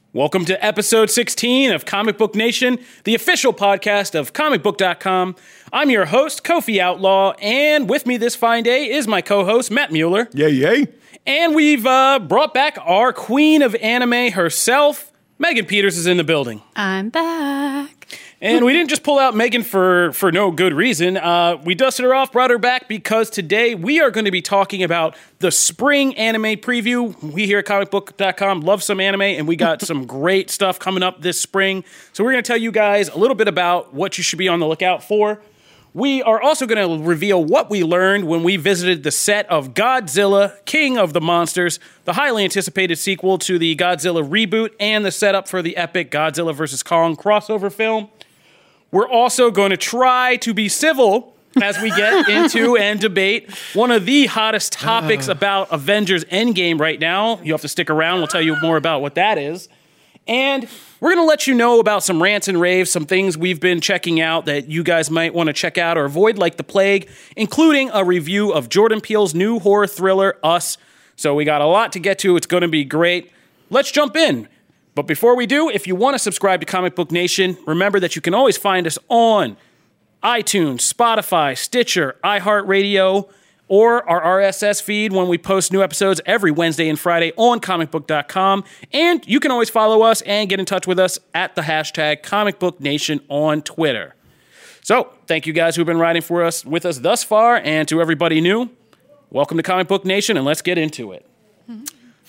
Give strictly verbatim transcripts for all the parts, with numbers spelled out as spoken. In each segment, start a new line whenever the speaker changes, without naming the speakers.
Welcome to episode sixteen of Comic Book Nation, the official podcast of comic book dot com. I'm your host, Kofi Outlaw, and with me this fine day is my co-host, Matt Mueller.
Yay, yay.
And we've uh, brought back our queen of anime herself. Megan Peters is in the building.
I'm back.
And we didn't just pull out Megan for, for no good reason. Uh, we dusted her off, brought her back because today we are going to be talking about the spring anime preview. We here at comic book dot com love some anime, and we got some great stuff coming up this spring. So we're going to tell you guys a little bit about what you should be on the lookout for. We are also going to reveal what we learned when we visited the set of Godzilla, King of the Monsters, the highly anticipated sequel to the Godzilla reboot and the setup for the epic Godzilla versus. Kong crossover film. We're also going to try to be civil as we get into and debate one of the hottest topics uh. about Avengers Endgame right now. You have to stick around. We'll tell you more about what that is. And we're going to let you know about some rants and raves, some things we've been checking out that you guys might want to check out or avoid like the plague, including a review of Jordan Peele's new horror thriller, Us. So we got a lot to get to. It's going to be great. Let's jump in. But before we do, if you want to subscribe to Comic Book Nation, remember that you can always find us on iTunes, Spotify, Stitcher, iHeartRadio, or our R S S feed when we post new episodes every Wednesday and Friday on comic book dot com. And you can always follow us and get in touch with us at the hashtag Comic Book Nation on Twitter. So, thank you guys who've been riding for us with us thus far, and to everybody new, welcome to Comic Book Nation, and let's get into it. Mm-hmm.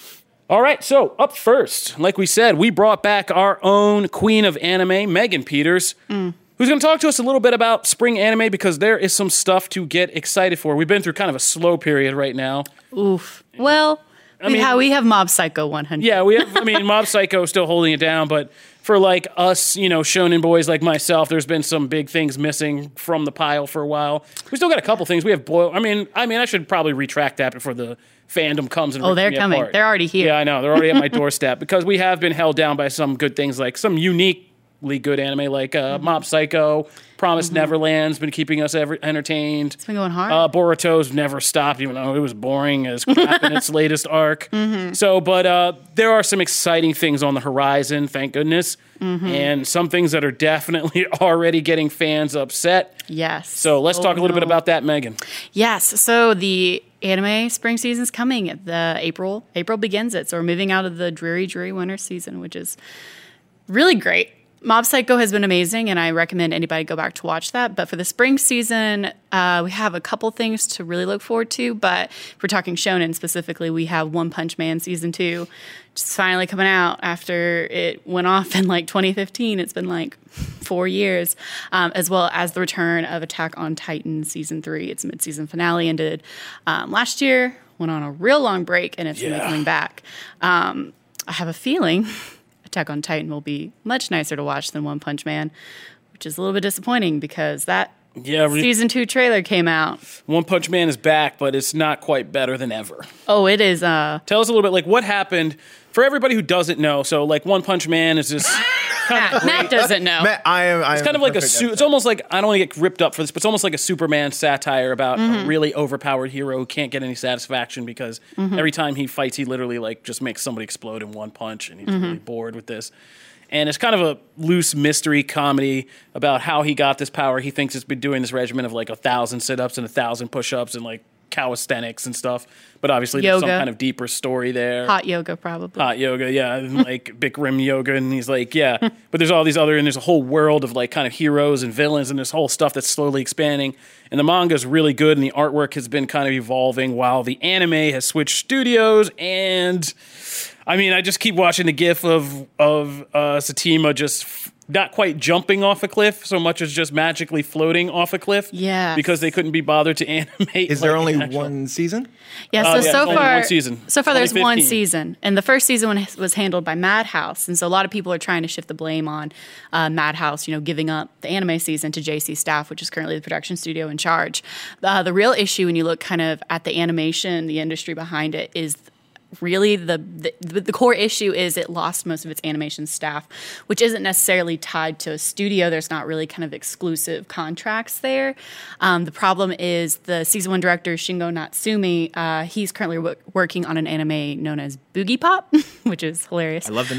All right, so up first, like we said, we brought back our own queen of anime, Megan Peters, mm. who's going to talk to us a little bit about spring anime because there is some stuff to get excited for. We've been through kind of a slow period right now.
Oof. Well, I mean, how we have Mob Psycho one hundred.
Yeah, we have, I mean, Mob Psycho is still holding it down, but for like us, you know, shonen boys like myself, there's been some big things missing from the pile for a while. We still got a couple things. We have Boil. I mean, I mean, I should probably retract that before the fandom comes and
oh, they're
me
coming.
Apart.
They're already here.
Yeah, I know. They're already at my doorstep because we have been held down by some good things, like some uniquely good anime, like uh, mm-hmm. Mob Psycho, Promised mm-hmm. Neverland's been keeping us ever entertained.
It's been going hard.
Uh, Boruto's never stopped, even though it was boring as crap in its latest arc. Mm-hmm. So, but uh, there are some exciting things on the horizon, thank goodness, mm-hmm. and some things that are definitely already getting fans upset.
Yes.
So let's oh, talk a little no. bit about that, Megan.
Yes. So the anime spring season's coming. The April April begins it. So we're moving out of the dreary, dreary winter season, which is really great. Mob Psycho has been amazing, and I recommend anybody go back to watch that. But for the spring season, uh, we have a couple things to really look forward to. But if we're talking shonen specifically, we have One Punch Man season two, just finally coming out after it went off in like twenty fifteen. It's been like four years, um, as well as the return of Attack on Titan season three. Its mid-season finale ended um, last year, went on a real long break, and it's yeah. coming back. Um, I have a feeling Attack on Titan will be much nicer to watch than One Punch Man, which is a little bit disappointing because that yeah, re- season two trailer came out.
One Punch Man is back, but it's not quite better than ever.
Oh, it is. Uh,
Tell us a little bit, like, what happened for everybody who doesn't know. So, like, One Punch Man is just kind of
Matt doesn't know.
Matt, I am. I
it's
am
kind of like a. Su- it's almost like I don't want to get ripped up for this, but it's almost like a Superman satire about mm-hmm. a really overpowered hero who can't get any satisfaction because mm-hmm. every time he fights, he literally like just makes somebody explode in one punch, and he's mm-hmm. really bored with this. And it's kind of a loose mystery comedy about how he got this power. He thinks he's been doing this regimen of like a thousand sit-ups and a thousand push-ups and like calisthenics and stuff. But obviously yoga. There's some kind of deeper story there.
Hot yoga, probably.
Hot yoga, yeah. And like Bikram yoga. And he's like, yeah. But there's all these other, and there's a whole world of like kind of heroes and villains and this whole stuff that's slowly expanding. And the manga's really good and the artwork has been kind of evolving while the anime has switched studios. And I mean, I just keep watching the gif of, of uh, Satima just f- not quite jumping off a cliff so much as just magically floating off a cliff.
Yeah.
Because they couldn't be bothered to animate.
Is there
like,
only
actual...
one season?
Yeah, so
uh, yeah,
so far,
one season.
So far there's one season. And the first season was handled by Madhouse. And so a lot of people are trying to shift the blame on uh, Madhouse, you know, giving up the anime season to J C Staff, which is currently the production studio in charge. Uh, the real issue when you look kind of at the animation, the industry behind it, is really the, the the core issue is it lost most of its animation staff, which isn't necessarily tied to a studio. There's not really kind of exclusive contracts there. Um, the problem is the season one director, Shingo Natsumi, uh, he's currently w- working on an anime known as Boogie Pop, which is hilarious.
I love the name.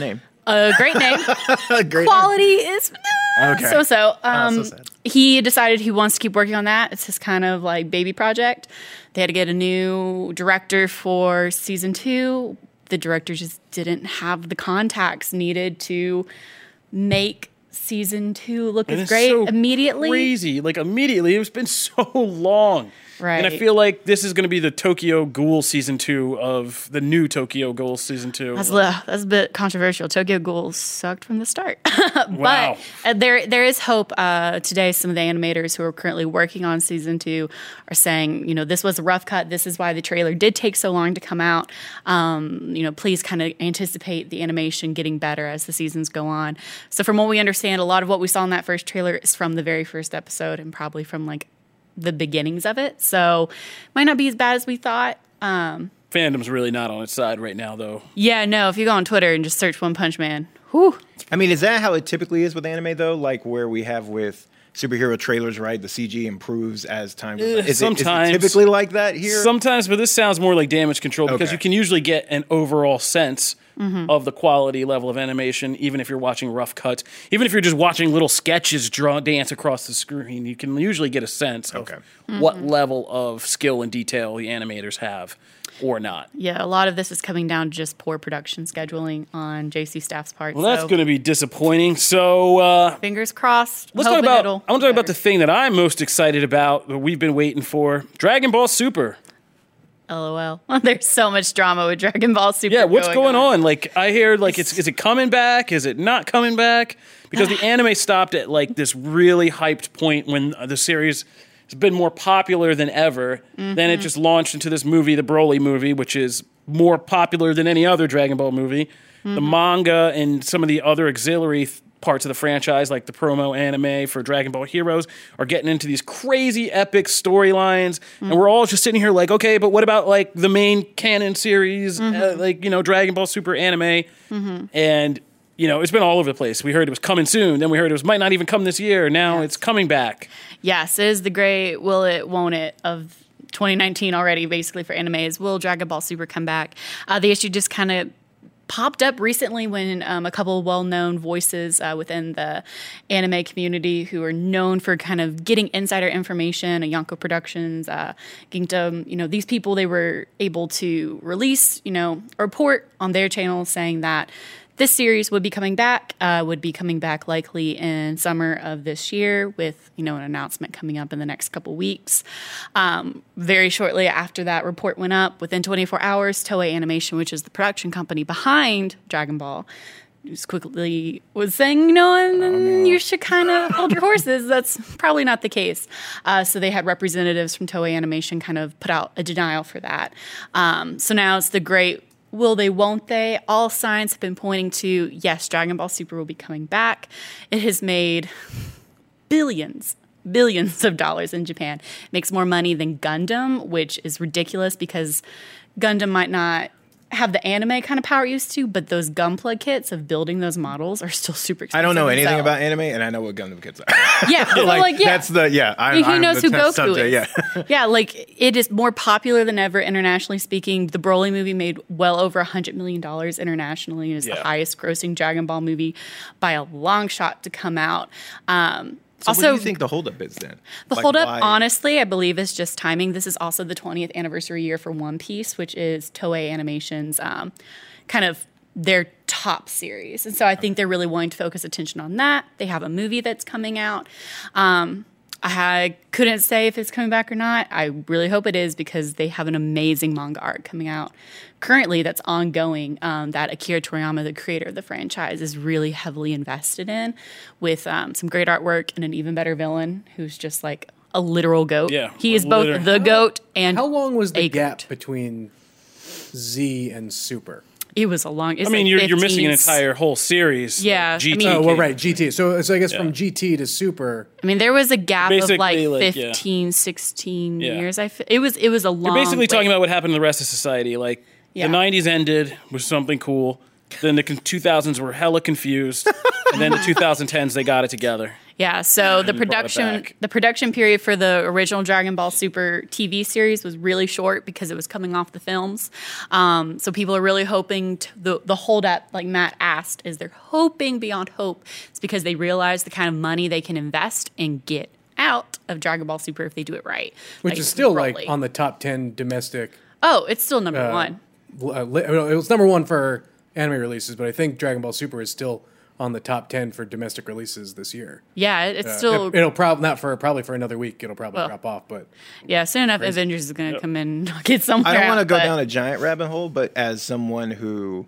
A great name.
Great
Quality is uh,
Okay.
so-so. Um,
Oh, so sad.
he decided he wants to keep working on that. It's his kind of like baby project. They had to get a new director for season two. The director just didn't have the contacts needed to make season two look
And
as
it's
great
so
immediately.
Crazy, like immediately. It's been so long. And I
Right.
feel like this is going to be the Tokyo Ghoul season two of the new Tokyo Ghoul season two.
That's, li- that's a bit controversial. Tokyo Ghoul sucked from the start.
Wow.
But uh, there there is hope. Uh, today, some of the animators who are currently working on season two are saying, you know, this was a rough cut. This is why the trailer did take so long to come out. Um, you know, please kind of anticipate the animation getting better as the seasons go on. So from what we understand, a lot of what we saw in that first trailer is from the very first episode and probably from like the beginnings of it. So might not be as bad as we thought. Um,
Fandom's really not on its side right now, though.
yeah, no, if you go on Twitter and just search One Punch Man, whew.
I mean, is that how it typically is with anime, though? Like where we have with superhero trailers, right? The C G improves as time goes on. Is, it, is it
sometimes.
typically like that here?
Sometimes, but this sounds more like damage control because
Okay.
you can usually get an overall sense of the quality level of animation, even if you're watching rough cuts. Even if you're just watching little sketches draw dance across the screen, you can usually get a sense of
Okay.
what level of skill and detail the animators have or not.
Yeah, a lot of this is coming down to just poor production scheduling on J C staff's part.
Well, that's
so
going to be disappointing. So, uh,
fingers crossed.
let's talk
hoping
about.
it'll
I want to talk about
better.
the thing that I'm most excited about. That we've been waiting for: Dragon Ball Super.
LOL. There's so much drama with Dragon Ball Super.
Yeah, what's
going,
going on? Like, I hear, like, it's is it coming back? Is it not coming back? Because the anime stopped at like this really hyped point when the series has been more popular than ever. Then it just launched into this movie, the Broly movie, which is more popular than any other Dragon Ball movie. The manga and some of the other auxiliary th- parts of the franchise, like the promo anime for Dragon Ball Heroes, are getting into these crazy epic storylines, and we're all just sitting here like, okay, but what about like the main canon series, uh, like you know Dragon Ball Super anime, and you know it's been all over the place. We heard it was coming soon, then we heard it was might not even come this year. Now
Yes.
it's coming back.
Yes, it is the great will it, won't it of twenty nineteen already, basically, for anime is will Dragon Ball Super come back? Uh, the issue just kind of popped up recently when um, a couple of well-known voices uh, within the anime community who are known for kind of getting insider information, Yonko Productions, uh, Gingdom, you know, these people, they were able to release, you know, a report on their channel saying that this series would be coming back, uh, would be coming back likely in summer of this year with, you know, an announcement coming up in the next couple weeks. Um, very shortly after that report went up, within twenty-four hours, Toei Animation, which is the production company behind Dragon Ball, just quickly was saying, you know, and then you should kind of hold your horses. That's probably not the case. Uh, so they had representatives from Toei Animation kind of put out a denial for that. Um, so now it's the great will they, won't they? All signs have been pointing to, yes, Dragon Ball Super will be coming back. It has made billions, billions of dollars in Japan. It makes more money than Gundam, which is ridiculous because Gundam might not have the anime kind of power it used to, but those Gunpla kits of building those models are still super expensive.
I don't know
to
anything
sell.
about anime, and I know what Gundam Kids are.
Yeah, so like, yeah.
That's the yeah. I,
He
I'm
knows
the
who
test
Goku
subject,
is.
Yeah.
Yeah, like it is more popular than ever internationally speaking. The Broly movie made well over a hundred million dollars internationally. It is
Yeah.
the highest grossing Dragon Ball movie by a long shot to come out. Um,
So
also,
what do you think the holdup is then?
the
Like,
holdup,
why-
honestly, I believe is just timing. This is also the twentieth anniversary year for One Piece, which is Toei Animation's um, kind of their top series. And so I think they're really wanting to focus attention on that. They have a movie that's coming out. Um, I couldn't say if it's coming back or not. I really hope it is because they have an amazing manga arc coming out currently that's ongoing um, that Akira Toriyama, the creator of the franchise, is really heavily invested in with um, some great artwork and an even better villain who's just like a literal goat.
Yeah,
he is
a
both
liter-
the goat and
How long was the
a
gap
goat.
between Z and Super?
It was a long. It's
I mean,
like
you're you're missing an
fifteen
entire whole series.
Yeah, I
G T.
mean-
Oh, well, right, G T. So, so I guess
Yeah.
from G T to Super.
I mean, there was a gap of
Basically,
like
like, yeah.
fifteen, sixteen
Yeah.
years. I f- it was it was a long.
You're basically talking
wait.
about what happened to the rest of society. Like
Yeah.
the nineties ended with something cool. Then the con- two thousands were hella confused, and then the twenty tens they got it together.
Yeah, so the
You brought it
production
back.
the production period for the original Dragon Ball Super T V series was really short because it was coming off the films. Um, so people are really hoping to, the the holdup, like Matt asked, is they're hoping beyond hope. It's because they realize the kind of money they can invest and get out of Dragon Ball Super if they do it right.
Which
Like,
is still
Broly.
like on the top ten domestic.
Oh, it's still number
uh,
one.
Uh, li- it was number one for anime releases, but I think Dragon Ball Super is still on the top ten for domestic releases this year.
Yeah, it- it's
Uh,
still
it, will probably not for probably for another week. It'll probably
Well,
drop off, but
yeah. Soon enough, Avengers is going to come in and knock it somewhere.
I don't want to
out,
go
but-
down a giant rabbit hole, but as someone who,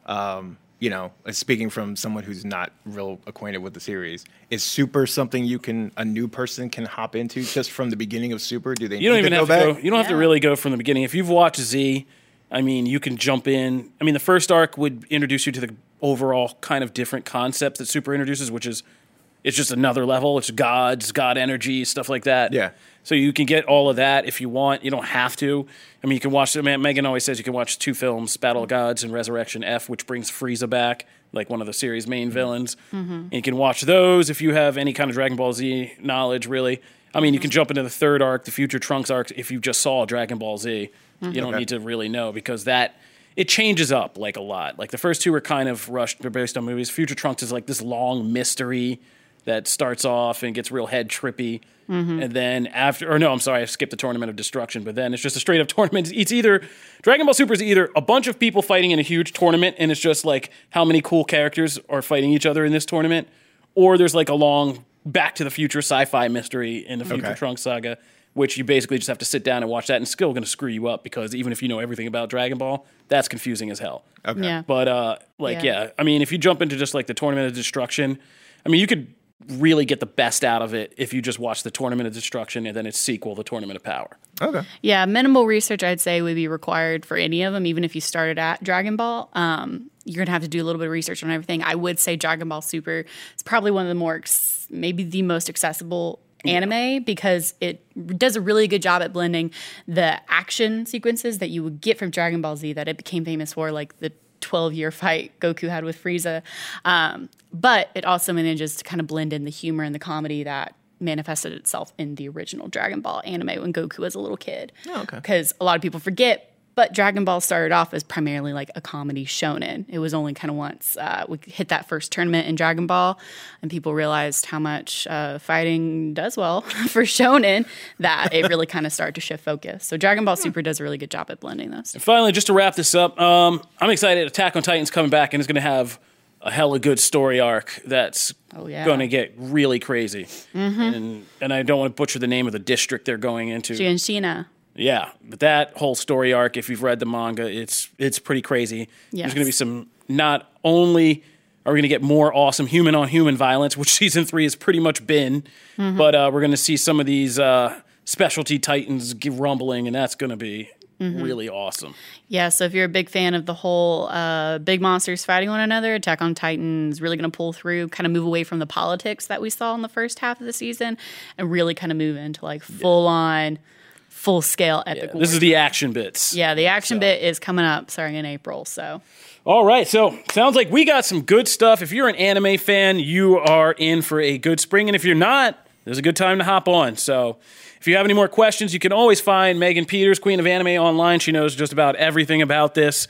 um, you know, speaking from someone who's not real acquainted with the series, is Super something you can a new person can hop into just from the beginning of Super? Do they?
You don't
need
even
to
have
go
to
back?
go. You don't have to
Yeah.
really go from the beginning. If you've watched Z, I mean, you can jump in. I mean, the first arc would introduce you to the overall kind of different concepts that Super introduces, which is it's just another level. It's gods, god energy, stuff like that.
Yeah.
So you can get all of that if you want. You don't have to. I mean, you can watch. I mean, Megan always says you can watch two films: Battle of Gods and Resurrection F, which brings Frieza back, like one of the series' main villains. And you can watch those if you have any kind of Dragon Ball Z knowledge. Really, I mean, you can jump into the third arc, the Future Trunks arc, if you just saw Dragon Ball Z. You don't
Okay.
need to really know because that it changes up like a lot. Like the first two are kind of rushed. They're based on movies. Future Trunks is like this long mystery that starts off and gets real head trippy. And then after, or no, I'm sorry, I skipped the Tournament of Destruction, but then it's just a straight up tournament. It's either, Dragon Ball Super is either a bunch of people fighting in a huge tournament and it's just like how many cool characters are fighting each other in this tournament, or there's like a long Back to the Future sci-fi mystery in the Future
Okay.
Trunks saga, which you basically just have to sit down and watch that, and it's still going to screw you up because even if you know everything about Dragon Ball, that's confusing as hell.
Okay.
Yeah.
But uh, like, yeah.
Yeah.
I mean, if you jump into just like the Tournament of Destruction, I mean, you could really get the best out of it if you just watch the Tournament of Destruction and then its sequel, the Tournament of Power.
Okay.
Yeah, minimal research I'd say would be required for any of them, even if you started at Dragon Ball. Um, you're going to have to do a little bit of research on everything. I would say Dragon Ball Super is probably one of the more, ex- maybe the most accessible anime because it does a really good job at blending the action sequences that you would get from Dragon Ball Z that it became famous for, like the twelve-year fight Goku had with Frieza. Um, but it also manages to kind of blend in the humor and the comedy that manifested itself in the original Dragon Ball anime when Goku was a little kid.
Oh, okay.
Because a lot of people forget, but Dragon Ball started off as primarily like a comedy shonen. It was only kind of once uh, we hit that first tournament in Dragon Ball and people realized how much uh, fighting does well for shonen that it really kind of started to shift focus. So Dragon Ball Super does a really good job at blending those.
And finally, just to wrap this up, um, I'm excited. Attack on Titan's coming back and it's going to have a hella good story arc that's
Oh, yeah.
going to get really crazy. And, and I don't want to butcher the name of the district they're going into.
Gianshina.
Yeah, but that whole story arc, if you've read the manga, it's it's pretty crazy.
Yes.
There's going to be some, not only are we going to get more awesome human on human violence, which season three has pretty much been, but uh, we're going to see some of these uh, specialty titans give rumbling, and that's going to be really awesome.
Yeah, so if you're a big fan of the whole uh, big monsters fighting one another, Attack on Titan is really going to pull through, kind of move away from the politics that we saw in the first half of the season, and really kind of move into like full on, full scale epic.
This is the action bits.
yeah, the action bit is coming up starting in April. So
All right, so sounds like we got some good stuff. If you're an anime fan, you are in for a good spring, and if you're not, there's a good time to hop on. So if you have any more questions, you can always find Megan Peters, Queen of Anime, online. She knows just about everything about this.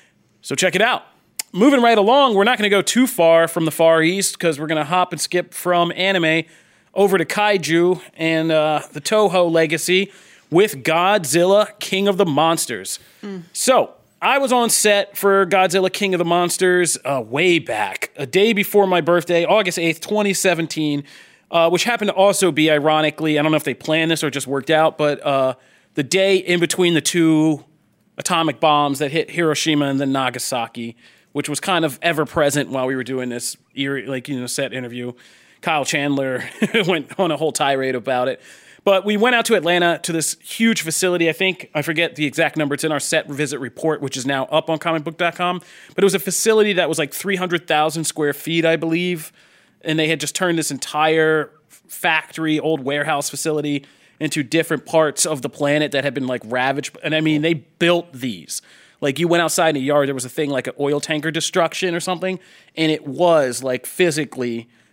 So check it out. Moving right along, we're not going to go too far from the Far East because we're going to hop and skip from anime over to Kaiju and uh, the Toho legacy with Godzilla, King of the Monsters. So I was on set for Godzilla, King of the Monsters uh, way back, a day before my birthday, August eighth, twenty seventeen, uh, which happened to also be, ironically, I don't know if they planned this or it just worked out, but uh, the day in between the two atomic bombs that hit Hiroshima and then Nagasaki, which was kind of ever present while we were doing this eerie, like, you know, set interview. Kyle Chandler went on a whole tirade about it. But we went out to Atlanta to this huge facility. I think, I forget the exact number. It's in our set visit report, which is now up on comic book dot com. But it was a facility that was like three hundred thousand square feet, I believe. And they had just turned this entire factory, old warehouse facility into different parts of the planet that had been like ravaged. And I mean, they built these. Like you went outside in a yard, there was a thing like an oil tanker destruction or something. And it was like physically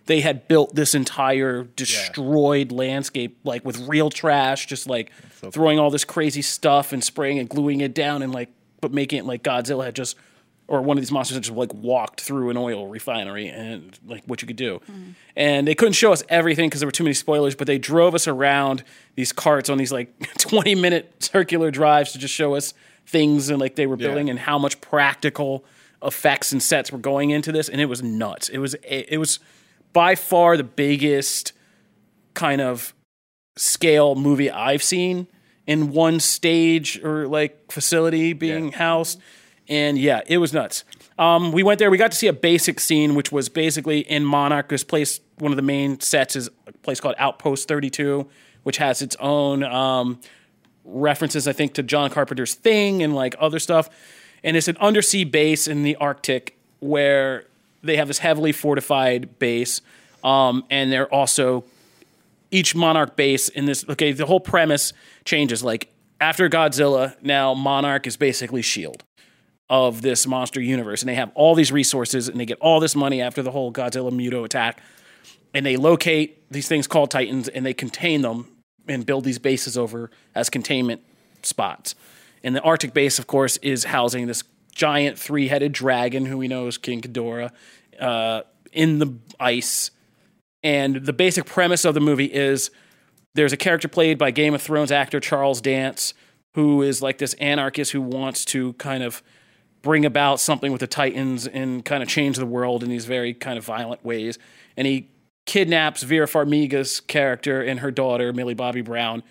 they had built this entire destroyed yeah. landscape, like with real trash, just like so throwing cool. all this crazy stuff and spraying and gluing it down and like, but making it like Godzilla had just, or one of these monsters had just like walked through an oil refinery and like what you could do. Mm. And they couldn't show us everything because there were too many spoilers, but they drove us around these carts on these like twenty minute circular drives to just show us things and like they were building yeah. and how much practical effects and sets were going into this. And it was nuts. It was, it was by far the biggest kind of scale movie I've seen in one stage or like facility being yeah. housed. And yeah, it was nuts. Um, we went there. We got to see a basic scene, which was basically in Monarch. This place, one of the main sets is a place called Outpost thirty-two, which has its own um, references, I think, to John Carpenter's Thing and like other stuff. And it's an undersea base in the Arctic where they have this heavily fortified base. Um, and they're also each Monarch base in this. Okay, the whole premise changes. Like after Godzilla, now Monarch is basically S H I E L D of this monster universe. And they have all these resources and they get all this money after the whole Godzilla Muto attack. And they locate these things called Titans and they contain them and build these bases over as containment spots. And the Arctic base, of course, is housing this giant three-headed dragon who we know is King Ghidorah uh, in the ice. And the basic premise of the movie is there's a character played by Game of Thrones actor Charles Dance who is like this anarchist who wants to kind of bring about something with the Titans and kind of change the world in these very kind of violent ways. And he kidnaps Vera Farmiga's character and her daughter, Millie Bobby Brown,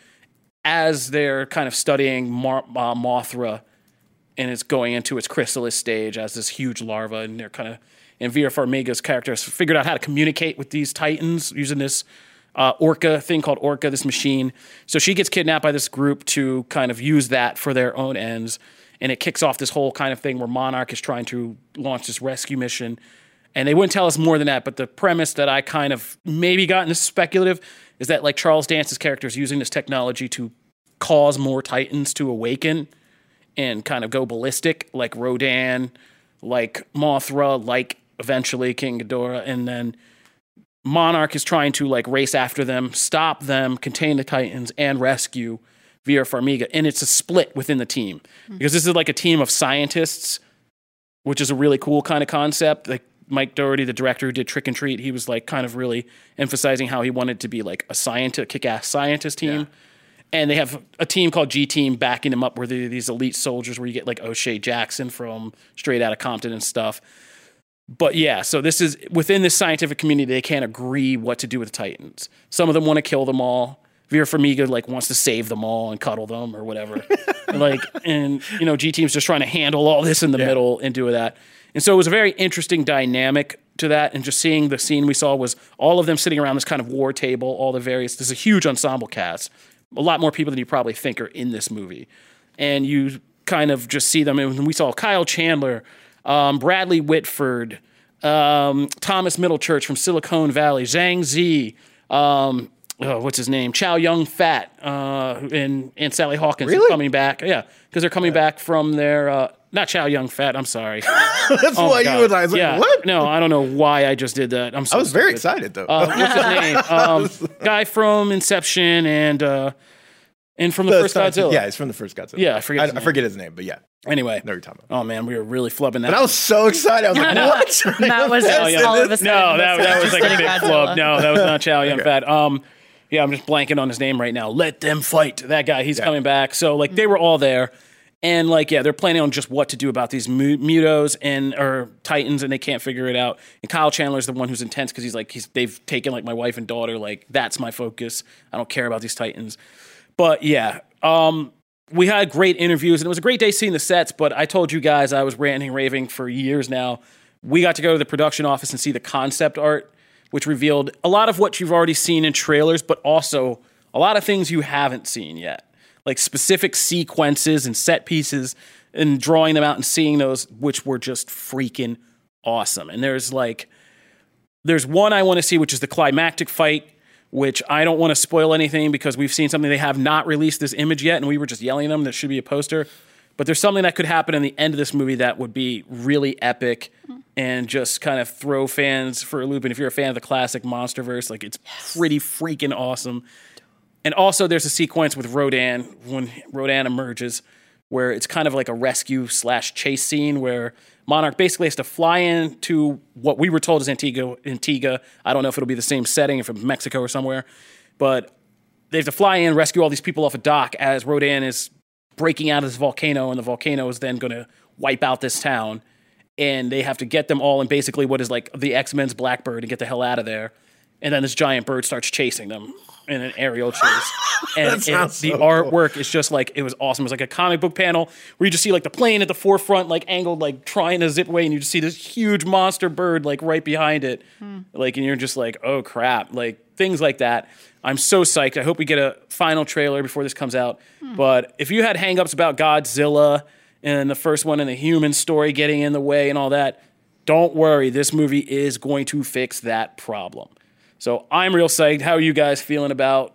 as they're kind of studying Mar- uh, Mothra, and it's going into its chrysalis stage as this huge larva, and they're kind of, and Vera Farmiga's character has figured out how to communicate with these Titans using this uh, Orca thing called Orca, this machine. So she gets kidnapped by this group to kind of use that for their own ends. And it kicks off this whole kind of thing where Monarch is trying to launch this rescue mission. And they wouldn't tell us more than that, but the premise that I kind of maybe got into speculative is that like Charles Dance's character is using this technology to cause more Titans to awaken and kind of go ballistic, like Rodan, like Mothra, like eventually King Ghidorah. And then Monarch is trying to like race after them, stop them, contain the Titans, and rescue Vera Farmiga, and it's a split within the team because this is like a team of scientists, which is a really cool kind of concept. Like Mike Dougherty, the director who did Trick and Treat, he was like kind of really emphasizing how he wanted to be like a scientist, kick-ass scientist team. Yeah. And they have a team called G-Team backing them up where they're these elite soldiers where you get like O'Shea Jackson from Straight Outta Compton and stuff. But yeah, so this is within this scientific community, they can't agree what to do with the Titans. Some of them want to kill them all. Vera Farmiga like wants to save them all and cuddle them or whatever. like, and you know, G-Team's just trying to handle all this in the yeah. middle and do that. And so it was a very interesting dynamic to that. And just seeing the scene we saw was all of them sitting around this kind of war table, all the various, there's a huge ensemble cast, a lot more people than you probably think are in this movie. And you kind of just see them. And we saw Kyle Chandler, um, Bradley Whitford, um, Thomas Middlechurch from Silicon Valley, Zhang Zi, um, Oh, what's his name? Chow Yun Fat uh, and and Sally Hawkins
really?
are coming back. Yeah, because they're coming yeah. back from their uh, not Chow Yun Fat. I'm sorry.
That's
oh
why you were like,
yeah.
what?
No, I don't know why I just did that. I'm. So
I was very
stupid.
excited though.
Uh, what's his name? Um, guy from Inception and uh, and from the, the first Godzilla.
Yeah, it's from the first Godzilla.
Yeah, I forget.
I,
his
I
name.
forget his name, but yeah.
Anyway,
no, you're talking about.
Oh man, we were really flubbing that.
But I was so excited. I was like, what?
That was
oh, yeah.
all of a sudden.
No, that, that was like a big
Godzilla.
flub. No, that was not Chow Yun
Okay.
Fat. Um. Yeah, I'm just blanking on his name right now. Let them fight. That guy, he's yeah. coming back. So, like, they were all there. And, like, yeah, they're planning on just what to do about these mu- Mutos and, or Titans, and they can't figure it out. And Kyle Chandler's the one who's intense because he's like, he's they've taken, like, my wife and daughter. Like, that's my focus. I don't care about these Titans. But, yeah, um, we had great interviews, and it was a great day seeing the sets. But I told you guys I was ranting, raving for years now. We got to go to the production office and see the concept art, which revealed a lot of what you've already seen in trailers, but also a lot of things you haven't seen yet, like specific sequences and set pieces, and drawing them out and seeing those, which were just freaking awesome. And there's like, there's one I want to see, which is the climactic fight, which I don't want to spoil anything because we've seen something. They have not released this image yet, and we were just yelling at them. There should be a poster. but there's something that could happen in the end of this movie that would be really epic and just kind of throw fans for a loop. And if you're a fan of the classic MonsterVerse, like it's yes. pretty freaking awesome. And also there's a sequence with Rodan when Rodan emerges where it's kind of like a rescue slash chase scene where Monarch basically has to fly into what we were told is Antigua. Antigua. I don't know if it'll be the same setting, if it's Mexico or somewhere, but they have to fly in, rescue all these people off a dock as Rodan is breaking out of this volcano, and the volcano is then going to wipe out this town. And they have to get them all in basically what is like the X-Men's Blackbird and get the hell out of there. And then this giant bird starts chasing them in an aerial chase. And it, the so artwork cool. is just like, it was awesome. It was like a comic book panel where you just see like the plane at the forefront, like angled, like trying to zip away. And you just see this huge monster bird like right behind it. Hmm. Like, and you're just like, oh crap. Like things like that. I'm so psyched. I hope we get a final trailer before this comes out. Hmm. But if you had hangups about Godzilla and the first one and the human story getting in the way and all that, don't worry. This movie is going to fix that problem. So I'm real psyched. How are you guys feeling about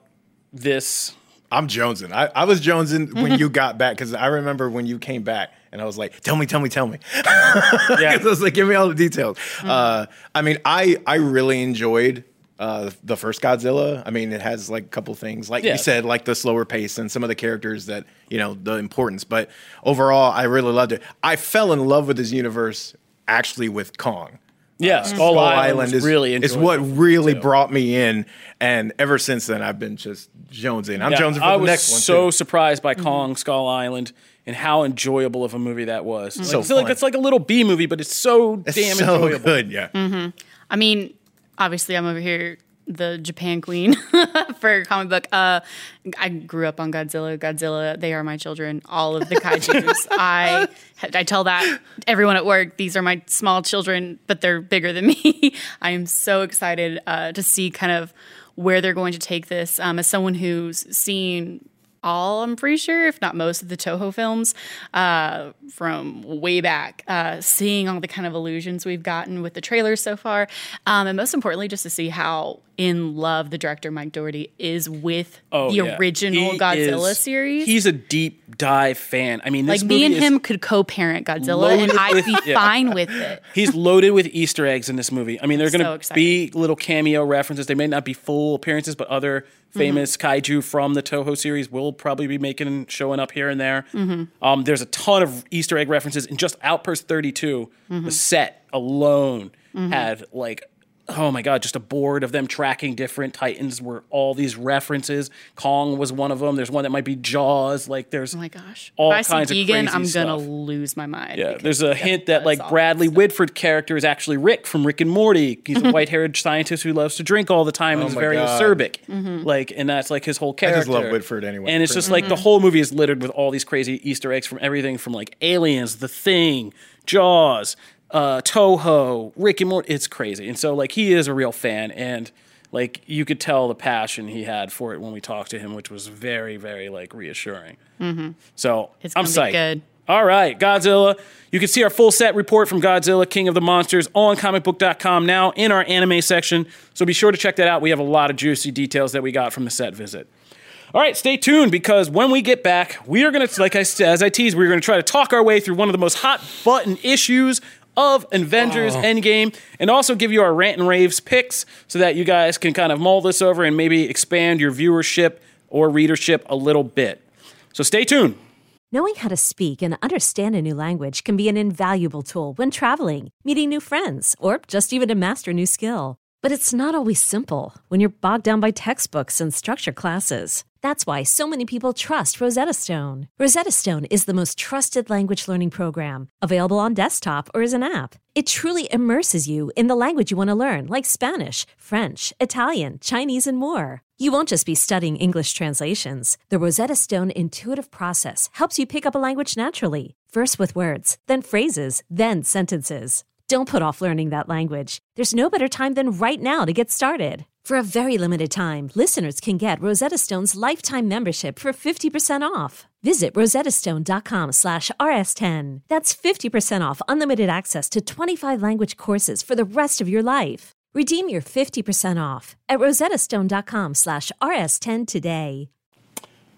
this?
I'm jonesing. I, I was jonesing when you got back because I remember when you came back and I was like, tell me, tell me, tell me. Yeah. I was like, give me all the details. Mm-hmm. Uh, I mean, I, I really enjoyed uh, the first Godzilla. I mean, it has like a couple things, like yeah. you said, like the slower pace and some of the characters that, you know, the importance. But overall, I really loved it. I fell in love with this universe actually with Kong.
Yeah,
uh,
Skull,
Skull
Island,
Island is
really
is what really
too.
brought me in, and ever since then I've been just jonesing. I'm
yeah,
jonesing for
I
the next one.
I was so
too.
surprised by Kong mm-hmm. Skull Island and how enjoyable of a movie that was.
So
like, it's like it's like a little B movie, but it's so
it's
damn
so
enjoyable.
Good, yeah.
Mm-hmm. I mean, obviously, I'm over here, the Japan queen for comic book. Uh, I grew up on Godzilla. Godzilla, they are my children. All of the kaijus. I I tell that everyone at work. These are my small children, but they're bigger than me. I am so excited uh, to see kind of where they're going to take this. Um, as someone who's seen all, I'm pretty sure, if not most of the Toho films uh, from way back, uh, seeing all the kind of illusions we've gotten with the trailers so far. Um, and most importantly, just to see how in love the director Mike Dougherty is with
oh,
the
yeah.
original
he
Godzilla
is,
series.
He's a deep dive fan. I mean, this
like me and
is
him could co-parent Godzilla, and I'd
with,
be
yeah.
fine with it.
He's loaded with Easter eggs in this movie. I mean, they're going to
so
be little cameo references. They may not be full appearances, but other famous mm-hmm. kaiju from the Toho series will probably be making showing up here and there. Mm-hmm. Um, there's a ton of Easter egg references in just Outpost thirty-two. Mm-hmm. The set alone mm-hmm. had like, oh my God, just a board of them tracking different Titans where all these references. Kong was one of them. There's one that might be Jaws. Like there's
oh my gosh.
all
if
kinds
I see
of
Deegan,
crazy
I'm
stuff.
gonna lose my mind.
Yeah, there's a hint that like Bradley Whitford character is actually Rick from Rick and Morty. He's a white-haired scientist who loves to drink all the time and
oh
is very
God.
acerbic.
Mm-hmm.
Like, and that's like his whole character.
I just love Whitford anyway.
And it's just like mm-hmm. the whole movie is littered with all these crazy Easter eggs from everything from like Aliens, The Thing, Jaws, uh, Toho, Rick and Morty. It's crazy. And so like he is a real fan, and like you could tell the passion he had for it when we talked to him, which was very, very like reassuring. Mm-hmm. So
it's
I'm
gonna
psyched.
Be good.
All right, Godzilla. You can see our full set report from Godzilla, King of the Monsters on comic book dot com now in our anime section. So be sure to check that out. We have a lot of juicy details that we got from the set visit. All right, stay tuned because when we get back, we are going to, like I said, as I teased, we're going to try to talk our way through one of the most hot button issues of Avengers oh. Endgame, and also give you our rant and raves picks so that you guys can kind of mull this over and maybe expand your viewership or readership a little bit. So stay tuned.
Knowing how to speak and understand a new language can be an invaluable tool when traveling, meeting new friends, or just even to master a new skill. But it's not always simple when you're bogged down by textbooks and structured classes. That's why so many people trust Rosetta Stone. Rosetta Stone is the most trusted language learning program, available on desktop or as an app. It truly immerses you in the language you want to learn, like Spanish, French, Italian, Chinese, and more. You won't just be studying English translations. The Rosetta Stone intuitive process helps you pick up a language naturally, first with words, then phrases, then sentences. Don't put off learning that language. There's no better time than right now to get started. For a very limited time, listeners can get Rosetta Stone's lifetime membership for fifty percent off. Visit rosettastone.com slash rs10. That's fifty percent off unlimited access to twenty-five language courses for the rest of your life. Redeem your fifty percent off at rosettastone.com slash rs10 today.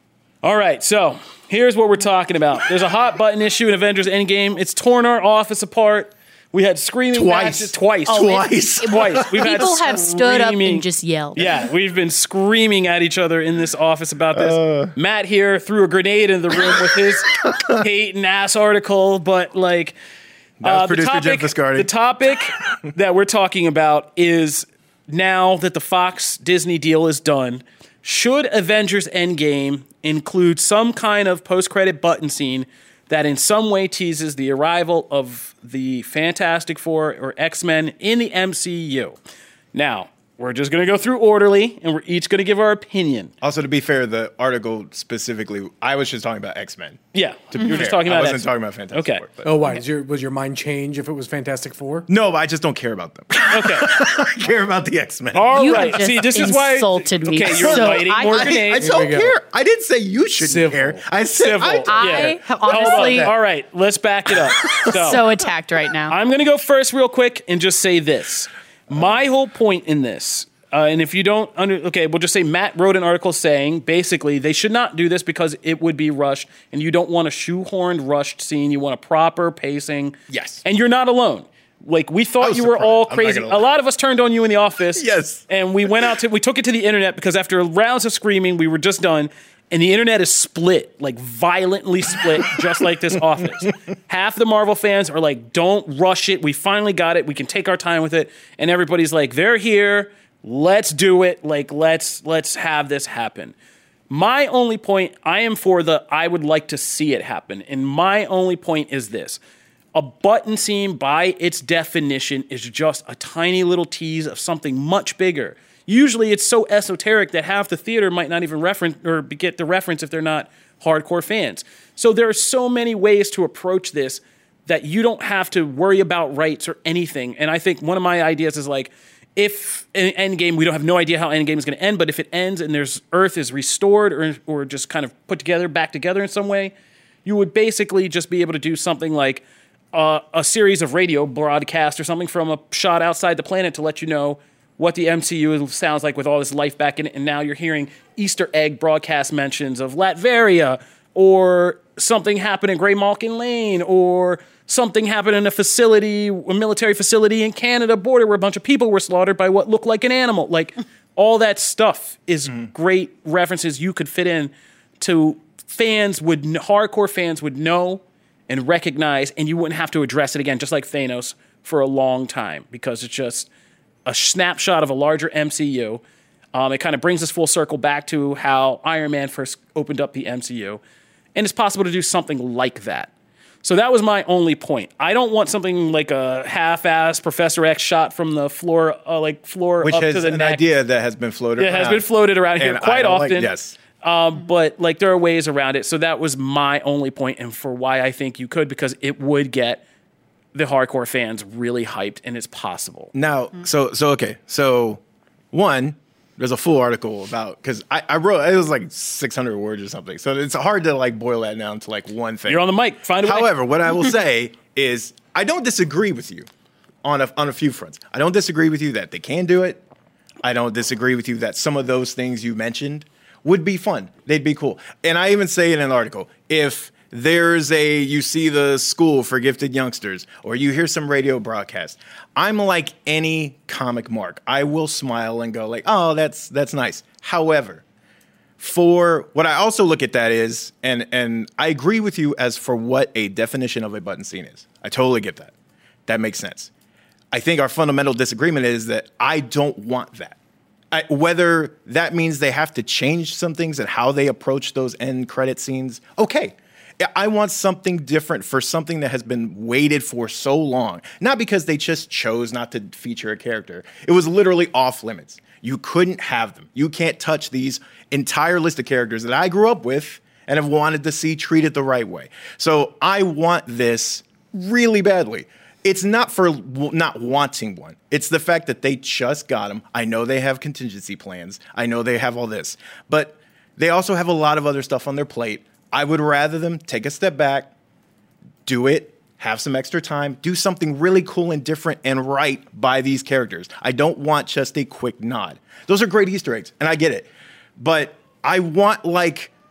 All right, so here's what we're talking about. There's a hot button issue in Avengers Endgame. It's torn our office apart. We had screaming
Twice.
matches twice.
Oh,
Twice.
it-
Twice. We've had
People have stood up
screaming-
and just yelled.
Yeah, we've been screaming at each other in this office about this. Uh, Matt here threw a grenade in the room with his hate and ass article, but like
That was
uh, the
producer Jen
topic,
Fiscardi.
the topic that we're talking about is now that the Fox Disney deal is done, should Avengers Endgame include some kind of post-credit button scene that in some way teases the arrival of the Fantastic Four or X-Men in the M C U? Now, we're just going to go through orderly, and we're each going to give our opinion.
Also, to be fair, the article specifically, I was just talking about X-Men.
Yeah,
To
you
be
were just
fair.
talking about
I wasn't
X-Men.
talking about Fantastic
Okay.
Four. But.
Oh, why? Did your, was your mind change if it was Fantastic Four?
No, but I just don't care about them.
Okay.
I care about the X-Men.
All
You
right.
have just
See, this is why.
insulted me.
Okay, you're
So
lighting
I-
more
I-
I, I
grenades.
don't
we go.
care. I didn't say you shouldn't
Civil.
care. I said
Civil.
I,
I have
Hold on.
honestly
All right, let's back it up. So,
so attacked right now.
I'm going to go first real quick and just say this. My whole point in this, uh, and if you don't under, okay, we'll just say Matt wrote an article saying basically they should not do this because it would be rushed, and you don't want a shoehorned, rushed scene. You want a proper pacing.
Yes.
And you're not alone. Like, we
I
thought
was
you were
surprised.
all
I'm not
crazy.
gonna
A
lie.
lot of us turned on you in the office.
Yes.
And we went out to, we took it to the internet because after rounds of screaming, we were just done. And the internet is split, like violently split, just like this office. Half the Marvel fans are like, don't rush it. We finally got it. We can take our time with it. And everybody's like, they're here. Let's do it. Like, let's let's have this happen. My only point, I am for the I would like to see it happen. And my only point is this. A button scene, by its definition, is just a tiny little tease of something much bigger. Usually it's so esoteric that half the theater might not even reference or get the reference if they're not hardcore fans. So there are so many ways to approach this that you don't have to worry about rights or anything. And I think one of my ideas is like, if in Endgame, we don't have no idea how Endgame is going to end, but if it ends and there's Earth is restored or, or just kind of put together, back together in some way, you would basically just be able to do something like uh, a series of radio broadcasts or something from a shot outside the planet to let you know what the M C U sounds like with all this life back in it. And now you're hearing Easter egg broadcast mentions of Latveria, or something happened in Greymalkin Lane, or something happened in a facility, a military facility in Canada border where a bunch of people were slaughtered by what looked like an animal. Like, all that stuff is mm. great references you could fit in to fans would, hardcore fans would know and recognize, and you wouldn't have to address it again, just like Thanos, for a long time, because it's just a snapshot of a larger M C U. Um, it kind of brings us full circle back to how Iron Man first opened up the M C U. And it's possible to do something like that. So that was my only point. I don't want something like a half-ass Professor X shot from the floor, uh, like floor
Which
up
is
to the
an
neck.
idea that has been floated
It
around.
has been floated around here
And
quite
I don't like-
often.
yes.
Um, but like there are ways around it. So that was my only point, and for why I think you could, because it would get the hardcore fans really hyped, and it's possible.
Now, so so okay, so one, there's a full article about, because I, I wrote, it was like six hundred words or something, so it's hard to like boil that down to like one thing.
You're on the mic. Find a way.
However, what I will say is I don't disagree with you on a, on a few fronts. I don't disagree with you that they can do it. I don't disagree with you that some of those things you mentioned would be fun. They'd be cool. And I even say in an article, if there's a, you see the school for gifted youngsters, or you hear some radio broadcast, I'm like any comic mark. I will smile and go like, oh, that's that's nice. However, for what I also look at that is, and and I agree with you as for what a definition of a button scene is. I totally get that. That makes sense. I think our fundamental disagreement is that I don't want that. I, whether that means they have to change some things and how they approach those end credit scenes, okay. I want something different for something that has been waited for so long. Not because they just chose not to feature a character. It was literally off limits. You couldn't have them. You can't touch these entire list of characters that I grew up with and have wanted to see treated the right way. So I want this really badly. It's not for w- not wanting one. It's the fact that they just got them. I know they have contingency plans. I know they have all this. But they also have a lot of other stuff on their plate. I would rather them take a step back, do it, have some extra time, do something really cool and different and right by these characters. I don't want just a quick nod. Those are great Easter eggs, and I get it. But I want, like,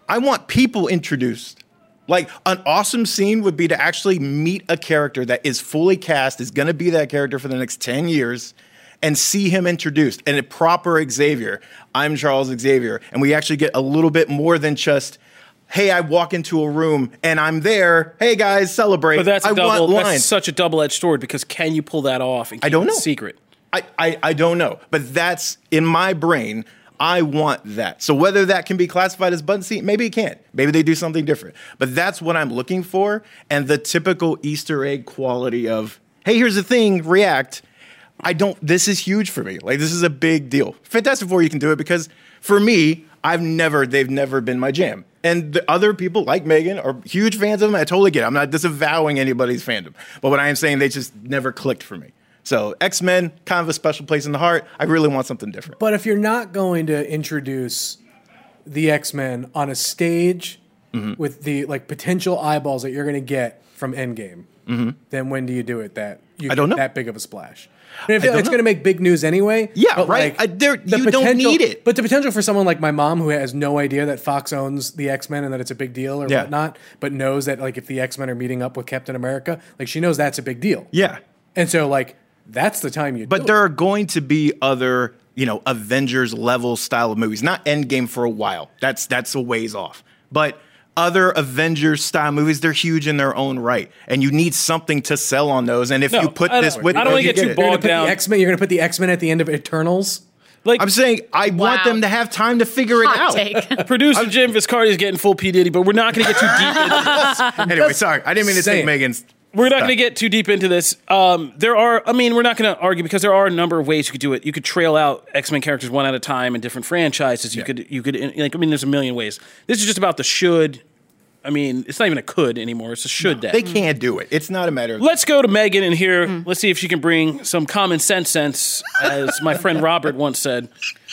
I want people introduced. Like, an awesome scene would be to actually meet a character that is fully cast, is going to be that character for the next ten years, and see him introduced. And a proper Xavier. I'm Charles Xavier. And we actually get a little bit more than just, hey, I walk into a room and I'm there. Hey, guys, celebrate.
But that's, a
I
double,
want
that's
lines.
such a double-edged sword, because can you pull that off and keep
I don't
it
know.
secret?
I, I, I don't know. But that's, in my brain, I want that. So whether that can be classified as button seat, maybe it can't. Maybe they do something different. But that's what I'm looking for. And the typical Easter egg quality of, hey, here's the thing, react. I don't, this is huge for me. Like, this is a big deal. Fantastic Four, you can do it because for me, I've never, they've never been my jam. And the other people like Megan are huge fans of them. I totally get it. I'm not disavowing anybody's fandom. But what I am saying, they just never clicked for me. So X-Men, kind of a special place in the heart. I really want something different.
But if you're not going to introduce the X-Men on a stage mm-hmm. with the like potential eyeballs that you're going to get from Endgame, mm-hmm. then when do you do it that you
I don't
get
know.
that big of a splash? I mean, I feel it's going to make big news anyway.
Yeah,
but
right.
Like,
I, there,
the
you don't need it.
But the potential for someone like my mom who has no idea that Fox owns the X-Men and that it's a big deal or
yeah.
whatnot, but knows that like if the X-Men are meeting up with Captain America, like she knows that's a big deal.
Yeah.
And so like that's the time you
But
do it.
there are going to be other, you know, Avengers level style of movies. Not Endgame for a while. That's that's a ways off. But other Avengers style movies, they're huge in their own right. And you need something to sell on those. And if
No,
you put
I
this
don't-
with
I don't wanna
you
get too
it.
bogged
You're gonna put
down.
the X-Men. You're going to put the X-Men at the end of Eternals.
Like,
I'm saying I want
Wow.
them to have time to figure it
Hot
out.
take.
producer Jim Viscardi is getting full P. Diddy, but we're not going to get too deep into this.
Anyway, sorry. I didn't mean to
Say
take
it.
Megan's.
We're not
stuff.
going to get too deep into this. Um, there are, I mean, we're not going to argue because there are a number of ways you could do it. You could trail out X-Men characters one at a time in different franchises. You
Yeah.
could, you could, like, I mean, there's a million ways. This is just about the should. I mean, it's not even a could anymore. It's a should deck.
They can't do it. It's not a matter of.
Let's go to Megan in here. Let's see if she can bring some common sense sense, as my friend Robert once said.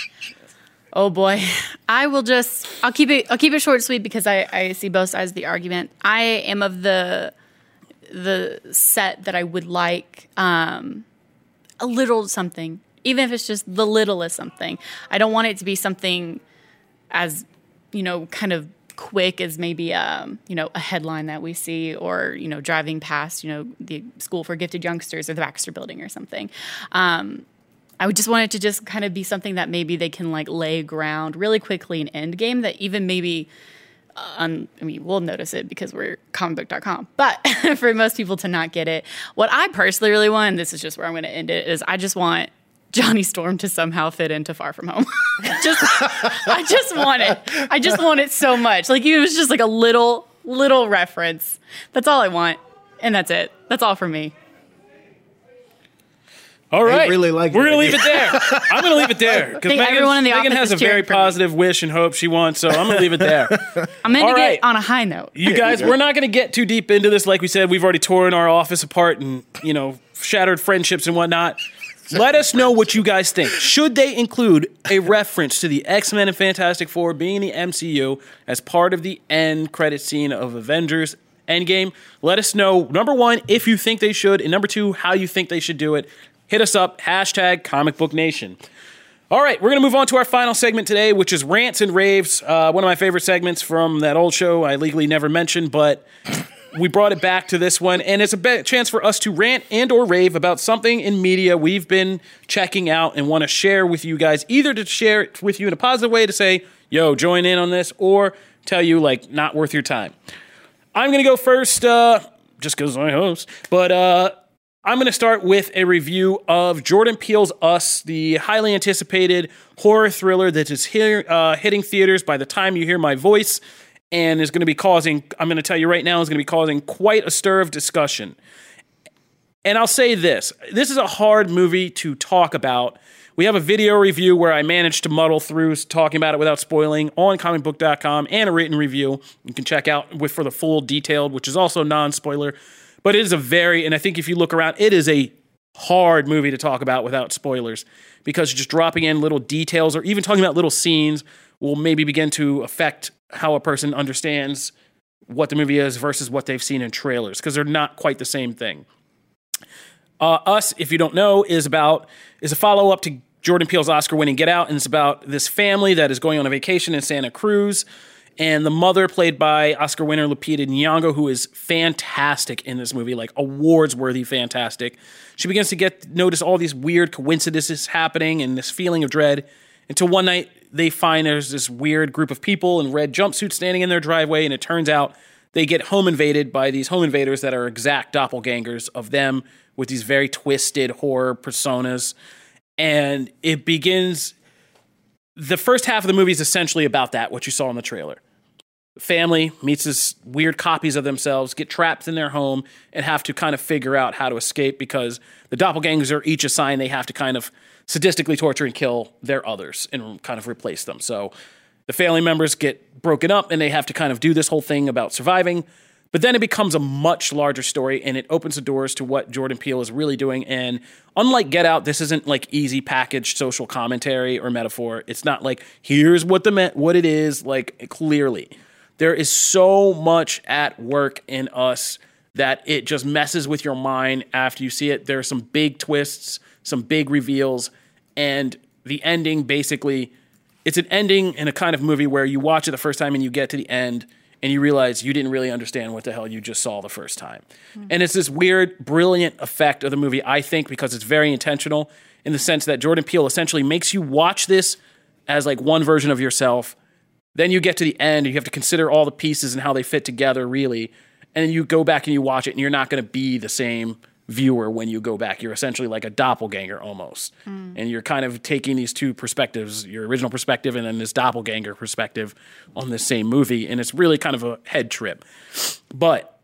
Oh boy, I will just. I'll keep it. I'll keep it short and sweet because I, I see both sides of the argument. I am of the the set that I would like um, a little something, even if it's just the littlest something. I don't want it to be something as you know, kind of quick as maybe um, you know a headline that we see, or you know driving past you know the School for Gifted Youngsters or the Baxter Building or something. Um, I would just want it to just kind of be something that maybe they can like lay ground really quickly in Endgame that even maybe, um, I mean, we'll notice it because we're comic book dot com. But for most people to not get it, what I personally really want, and this is just where I'm going to end it, is I just want Johnny Storm to somehow fit into Far From Home. just, I just want it. I just want it so much. Like it was just like a little, little reference. That's all I want. And that's it. That's all for me.
All right,
really like
we're
it.
gonna leave it there. I'm gonna leave it there
I
because
think everyone in the
Megan
office
has a
is
very
cheering for me.
positive wish and hope she wants, so I'm gonna leave it there.
I'm going to
All
get
right.
on a high note.
You guys, we're not going to get too deep into this. Like we said, we've already torn our office apart and, you know, shattered friendships and whatnot. Let us know what you guys think. Should they include a reference to the X-Men and Fantastic Four being in the M C U as part of the end credit scene of Avengers Endgame? Let us know, number one, if you think they should, and number two, how you think they should do it. Hit us up, hashtag Comic Book Nation. All right, we're going to move on to our final segment today, which is Rants and Raves, uh, one of my favorite segments from that old show I legally never mentioned, but we brought it back to this one, and it's a be- chance for us to rant and or rave about something in media we've been checking out and want to share with you guys, either to share it with you in a positive way to say, yo, join in on this, or tell you, like, not worth your time. I'm going to go first, uh, just because I host, but uh, I'm going to start with a review of Jordan Peele's Us, the highly anticipated horror thriller that is here, uh, hitting theaters by the time you hear my voice, and is going to be causing, I'm going to tell you right now, is going to be causing quite a stir of discussion. And I'll say this, this is a hard movie to talk about. We have a video review where I managed to muddle through talking about it without spoiling on comic book dot com, and a written review you can check out with for the full detailed, which is also non-spoiler. But it is a very, and I think if you look around, it is a hard movie to talk about without spoilers, because just dropping in little details or even talking about little scenes will maybe begin to affect how a person understands what the movie is versus what they've seen in trailers, because they're not quite the same thing. Uh, Us, if you don't know, is about is a follow-up to Jordan Peele's Oscar-winning Get Out, and it's about this family that is going on a vacation in Santa Cruz, And the mother, played by Oscar winner Lupita Nyong'o, who is fantastic in this movie, like awards-worthy fantastic. She begins to get notice all these weird coincidences happening and this feeling of dread until one night they find there's this weird group of people in red jumpsuits standing in their driveway, and it turns out they get home invaded by these home invaders that are exact doppelgangers of them with these very twisted horror personas. And it begins... The first half of the movie is essentially about that, what you saw in the trailer. Family meets this weird copies of themselves, get trapped in their home, and have to kind of figure out how to escape because the doppelgangers are each assigned they have to kind of sadistically torture and kill their others and kind of replace them. So the family members get broken up, and they have to kind of do this whole thing about surviving. But then it becomes a much larger story, and it opens the doors to what Jordan Peele is really doing. And unlike Get Out, this isn't like easy packaged social commentary or metaphor. It's not like, here's what the me- what it is, like clearly. There is so much at work in Us that it just messes with your mind after you see it. There are some big twists, some big reveals, and the ending basically, it's an ending in a kind of movie where you watch it the first time and you get to the end and you realize you didn't really understand what the hell you just saw the first time. Mm. And it's this weird, brilliant effect of the movie, I think, because it's very intentional in the sense that Jordan Peele essentially makes you watch this as like one version of yourself. Then you get to the end and you have to consider all the pieces and how they fit together, really. And then you go back and you watch it and you're not going to be the same viewer when you go back. You're essentially like a doppelganger almost. Mm. And you're kind of taking these two perspectives, your original perspective and then this doppelganger perspective on this same movie. And it's really kind of a head trip. But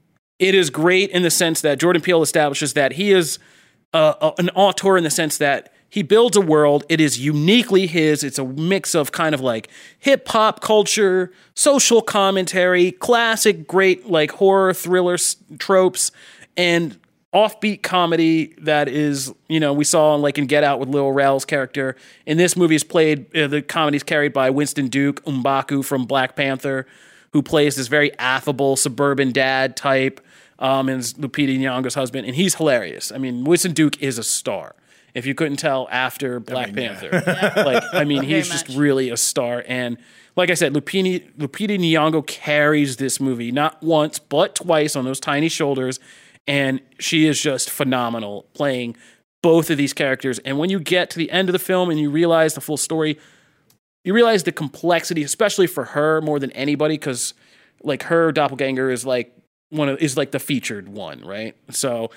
it is great in the sense that Jordan Peele establishes that he is a, a, an auteur in the sense that he builds a world. It is uniquely his. It's a mix of kind of like hip hop culture, social commentary, classic great like horror thriller tropes, and offbeat comedy that is, you know, we saw like in Get Out with Lil Rel's character. In this movie is played, uh, the comedy is carried by Winston Duke, M'Baku from Black Panther, who plays this very affable suburban dad type, um, and is Lupita Nyong'o's husband, and he's hilarious. I mean, Winston Duke is a star. If you couldn't tell after Black I mean, Panther. Yeah. Like, I mean, he's just really a star. And like I said, Lupita, Lupita Nyong'o carries this movie not once, but twice on those tiny shoulders. And she is just phenomenal playing both of these characters. And when you get to the end of the film and you realize the full story, you realize the complexity, especially for her more than anybody, because like her doppelganger is like one of is like the featured one, right? So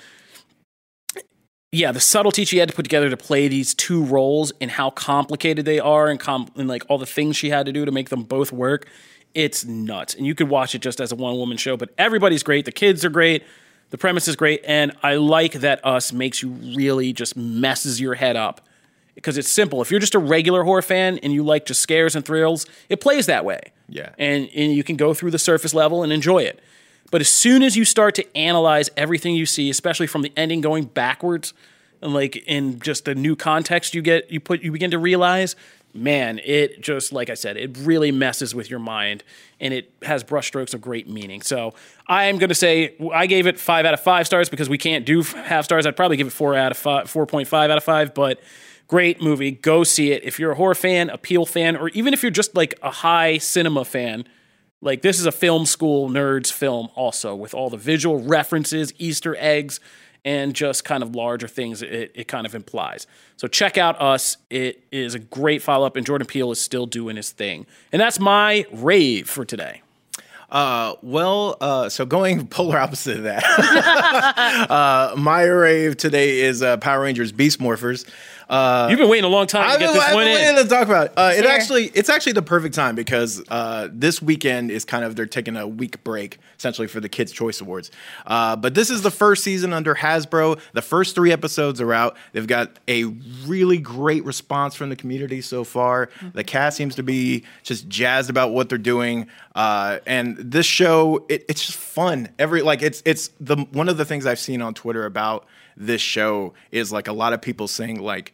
yeah, the subtlety she had to put together to play these two roles and how complicated they are and, com- and like all the things she had to do to make them both work, it's nuts. And you could watch it just as a one-woman show, but everybody's great. The kids are great. The premise is great, and I like that Us makes you really just messes your head up because it's simple. If you're just a regular horror fan and you like just scares and thrills, it plays that way.
Yeah.
And, and you can go through the surface level and enjoy it. But as soon as you start to analyze everything you see, especially from the ending going backwards, and like in just the new context you get, you put, you begin to realize, man, it just, like I said, it really messes with your mind, and it has brushstrokes of great meaning. So I'm going to say I gave it five out of five stars because we can't do half stars. I'd probably give it four out of five, four point five out of five, but great movie. Go see it. If you're a horror fan, a Peele fan, or even if you're just like a high cinema fan, like this is a film school nerds film also with all the visual references, Easter eggs, and just kind of larger things it, it kind of implies. So check out Us. It is a great follow-up, and Jordan Peele is still doing his thing. And that's my rave for today.
Uh, well, uh, so going polar opposite of that, uh, my rave today is uh, Power Rangers Beast Morphers. Uh,
You've been waiting a long time to
I've
get
been,
this
I've
one
been
in.
waiting to talk about it. Uh, it
Sure.
actually, it's actually the perfect time because uh, this weekend is kind of they're taking a week break essentially for the Kids' Choice Awards. Uh, but this is the first season under Hasbro. The first three episodes are out. They've got a really great response from the community so far. Mm-hmm. The cast seems to be just jazzed about what they're doing. Uh, and this show, it, it's just fun. Every like it's it's the one of the things I've seen on Twitter about this show is like a lot of people saying like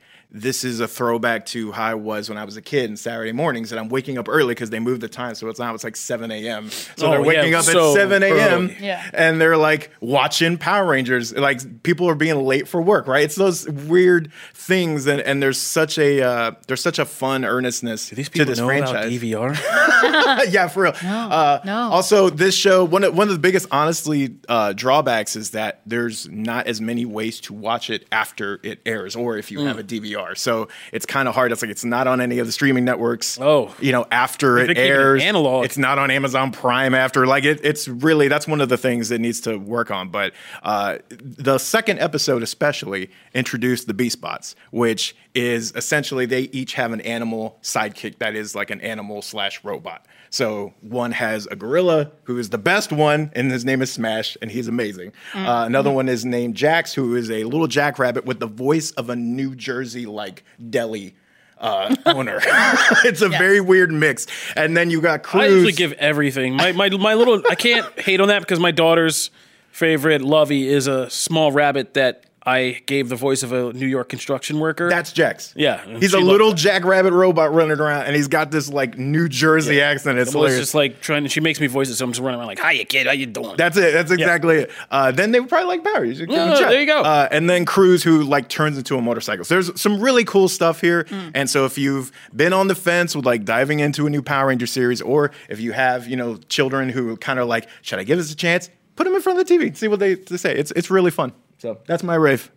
this is a throwback to how I was when I was a kid in Saturday mornings, and I'm waking up early because they moved the time, so it's now it's like seven a.m. So
Oh,
they're waking
yeah,
up
so
at seven a.m.
early.
Yeah.
and they're like watching Power Rangers. Like people are being late for work, right? It's those weird things, and, and there's such a uh, there's such a fun earnestness
Do these
to
people
this
know
franchise.
about D V R?
Yeah, for real. No, uh,
no.
Also, this show one of one of the biggest, honestly, uh, drawbacks is that there's not as many ways to watch it after it airs, or if you
Mm.
have a D V R. So it's kind of hard. It's like it's not on any of the streaming networks.
Oh.
you know, after
If
it
they keep it
airs,
analog.
it's not on Amazon Prime after. Like it, it's really that's one of the things that needs to work on. But uh, the second episode, especially, introduced the Beast Bots, which is essentially they each have an animal sidekick that is like an animal slash robot. So one has a gorilla who is the best one, and his name is Smash, and he's amazing.
Mm.
Uh, another one is named Jax, who is a little jackrabbit with the voice of a New Jersey like deli uh, owner. It's a
Yes.
very weird mix. And then you got Cruz.
I usually give everything. My, my, my little, I can't hate on that because my daughter's favorite, Lovey, is a small rabbit that I gave the voice of a New York construction worker.
That's Jax.
Yeah,
He's
she
a
loved
little
that.
jackrabbit robot running around, and he's got this like New Jersey accent. It's
Well, it's
hilarious.
just like trying. She makes me voice it, so I'm just running around like, "Hiya, kid, how you doing?"
That's it. That's exactly it. Uh, then they would probably like Power. You should give him a
Yeah,
check.
there you go.
Uh, and then Cruz, who like turns into a motorcycle. So there's some really cool stuff here.
Mm.
And so if you've been on the fence with like diving into a new Power Ranger series, or if you have you know children who kind of like, should I give this a chance? Put them in front of the T V. See what they, they say. It's it's really fun. So that's my rave.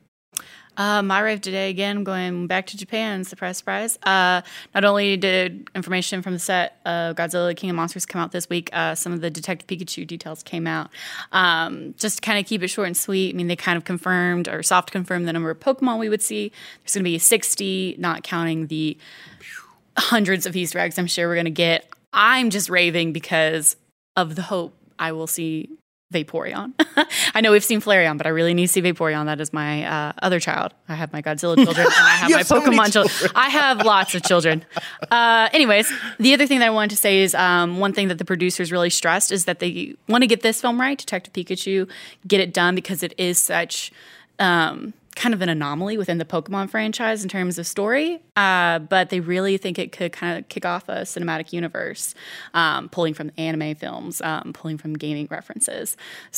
Uh, my rave today, again, I'm going back to Japan. Surprise, surprise. Uh, not only did information from the set of Godzilla King of Monsters come out this week, uh, some of the Detective Pikachu details came out. Um, just to kind of keep it short and sweet, I mean, they kind of confirmed or soft confirmed the number of Pokemon we would see. There's going to be sixty, not counting the hundreds of Easter eggs I'm sure we're going to get. I'm just raving because of the hope I will see Vaporeon. I know we've seen Flareon, but I really need to see Vaporeon. That is my uh, other child. I have my Godzilla children, and I have
You
my
have so many
Pokemon children. I have lots of children. Uh, anyways, the other thing that I wanted to say is um, one thing that the producers really stressed is that they want to get this film right, Detective Pikachu, get it done because it is such um, kind of an anomaly within the Pokemon franchise in terms of story. Uh, but they really think it could kind of kick off a cinematic universe, um, pulling from the anime films, um, pulling from gaming references.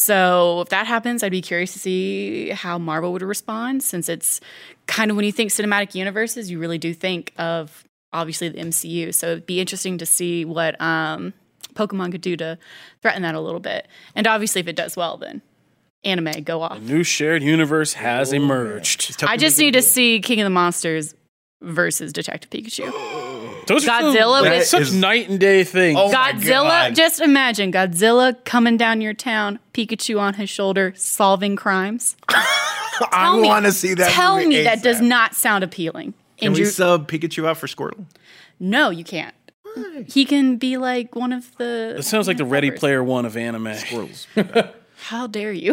So if that happens, I'd be curious to see how Marvel would respond, since it's kind of when you think cinematic universes, you really do think of obviously the M C U. So it'd be interesting to see what um, Pokemon could do to threaten that a little bit. And obviously, if it does well, then anime, go off.
New shared universe has emerged.
I just need to see King of the Monsters versus Detective Pikachu.
Those are
Godzilla
so,
with-
that's such
Is-
night and day things.
Oh, my
Godzilla,
God.
just imagine Godzilla coming down your town, Pikachu on his shoulder, solving crimes.
I
Tell me-
want to see that.
Tell
movie
me that
ASAP.
does not sound appealing.
Can
And
we
you-
sub Pikachu out for Squirtle?
no, you can't. He can be like one of the.
It sounds like the Ready
members.
Player One of anime.
Squirrels.
How dare you?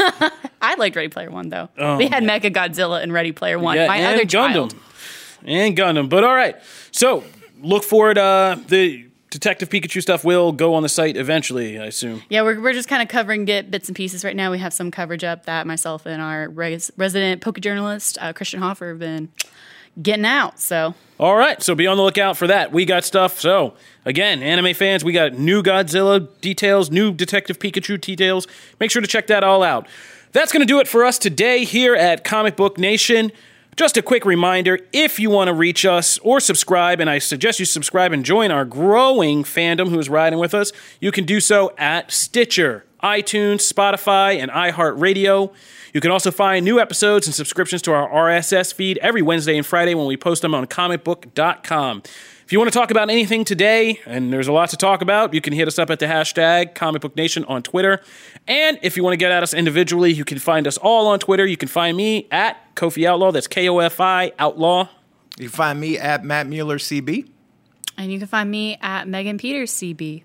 I liked Ready Player One though. we had Mecha Godzilla in Ready Player One.
Oh. Yeah,
My
and
other
Gundam.
child.
And Gundam. But all right. So look forward. Uh, the Detective Pikachu stuff will go on the site eventually, I assume.
Yeah, we're, we're just kind of covering get bits and pieces right now. We have some coverage up that myself and our res- resident Poke journalist, uh, Christian Hoffer, have been getting out. So
All right, so be on the lookout for that. We got stuff. So, again, anime fans, we got new Godzilla details, new Detective Pikachu details. Make sure to check that all out. That's going to do it for us today here at Comic Book Nation. Just a quick reminder, if you want to reach us or subscribe, and I suggest you subscribe and join our growing fandom who is riding with us, you can do so at Stitcher, iTunes, Spotify, and iHeartRadio. You can also find new episodes and subscriptions to our R S S feed every Wednesday and Friday when we post them on comic book dot com. If you want to talk about anything today, and there's a lot to talk about, you can hit us up at the hashtag Comic Book Nation on Twitter. And if you want to get at us individually, you can find us all on Twitter. You can find me at Kofi Outlaw. That's K O F I Outlaw.
You can find me at Matt Mueller C B.
and you can find me at Megan Peters C B.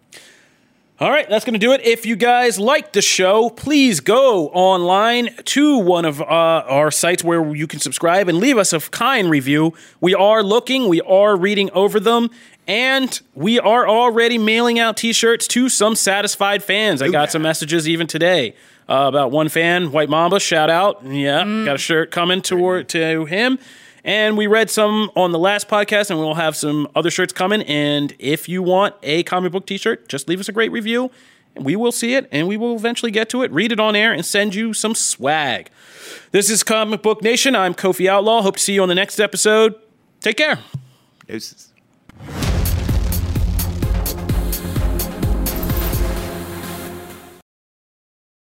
All right, that's going to do it. If you guys like the show, please go online to one of uh, our sites where you can subscribe and leave us a kind review. We are looking, we are reading over them, and we are already mailing out T-shirts to some satisfied fans. I got some messages even today uh, about one fan, White Mamba, shout out. Yeah, got a shirt coming toward to him. And we read some on the last podcast, and we'll have some other shirts coming. And if you want a comic book t-shirt, just leave us a great review, and we will see it, and we will eventually get to it, read it on air, and send you some swag. This is Comic Book Nation. I'm Kofi Outlaw. Hope to see you on the next episode. Take care.
Deuces.